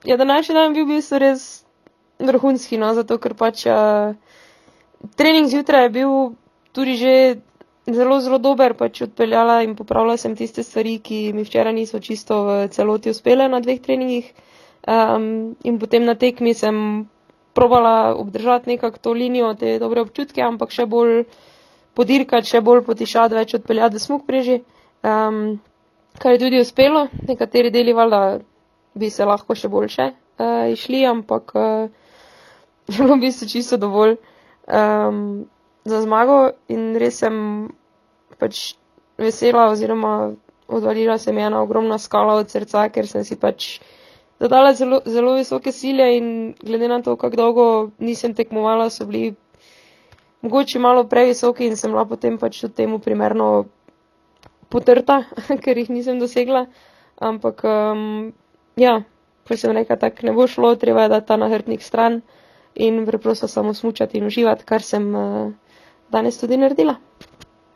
Ja, današnji dan bil v bistvu res vrhunski, no, zato ker pač trening zjutraj je bil tudi že zelo, zelo dober, pač odpeljala in popravila sem tiste stvari, ki mi včeraj niso čisto v celoti uspele na 2 treningih. In potem na tekmi sem probala obdržati nekako to linijo, te dobre občutke, ampak še bolj podirkati, še bolj potišati, več odpeljati v smuk preži. Kar je tudi uspelo, nekateri deli valjda bi se lahko še boljše išli, ampak bilo v bistvu čisto dovolj za zmago in res sem pač vesela oziroma odvalila se mi ena ogromna skala od srca, ker sem si pač dodala zelo, zelo visoke cilje in glede na to, kako dolgo nisem tekmovala, so bili mogoče malo previsoki in sem bila potem pač tudi temu primerno potrta, ker jih nisem dosegla. Ampak ja, ko sem rekla, tako ne bo šlo, treba je dati ta nahrbtnik stran in preprosto samo smučati in uživati, kar sem danes tudi naredila.